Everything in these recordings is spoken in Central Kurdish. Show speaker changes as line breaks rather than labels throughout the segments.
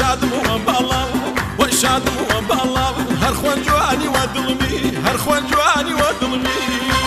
شادم وبالله وشادم وبالله هر خوان جواني ودلمي هر خوان جواني ودلمي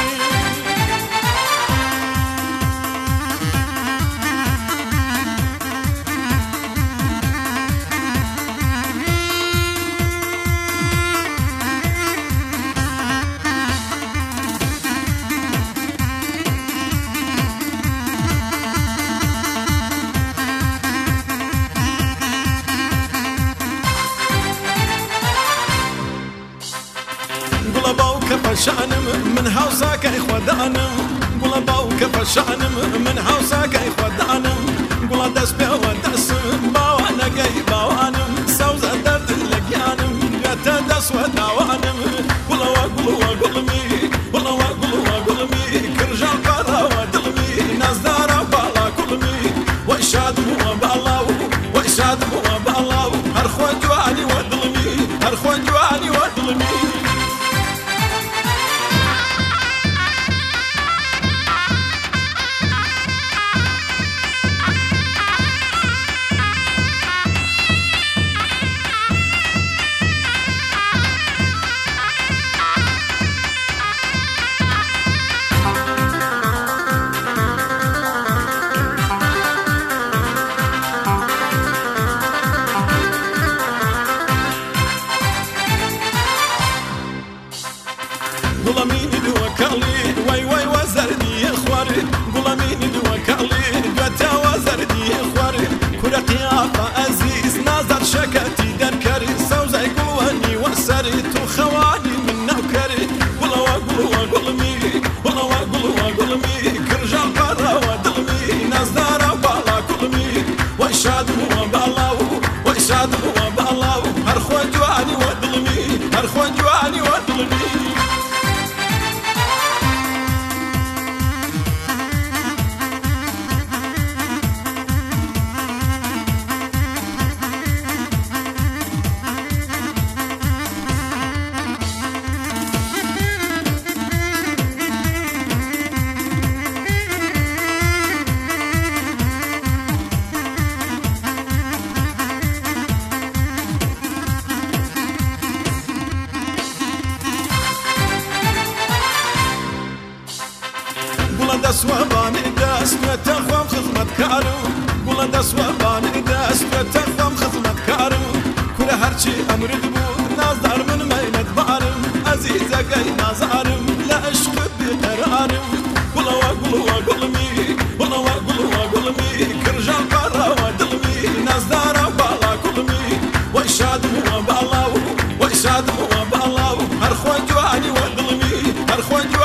شانم من هاوساك خدانم قول باوك فشانم من هاوساك خدانم قول دس بيو دس باوانا جاي باوانم سوز درد لقيانم يا دس وداوانم قول مي قول مي كرجال قرا ودلمي ناس دارا بالا كل مي وشادم وبالله وشادم وبالله هر خوان جواني ودلمي هر خوان جواني ودلمي قلميني دوكالي واي واي وزردي خواري قلميني دوكالي قتا وزردي خواري كرة قيافة عزيز نظر شكتي دركري سوزي قلواني وسري تو خواني من نوكري قلمي كرجال برا ودلمي ناس دارا بالا كلمي وشادم وبالله وشادم وبالله هر خوان جواني ودلمي هر خوان جواني ودلمي دس وباني دس وتخوم خدمت كارم قول دس وباني دس وتخوم خدمت كارم كل هرشي أمر دبود نازدار من ميلت بارم عزيزة جاي نازارم لا عشق بقرارم قول مي كرجال برا ودلمي نازدار بالا كلمي وشادم وبالله وشادم وبالله هر خوان جواني ودلمي هر خوان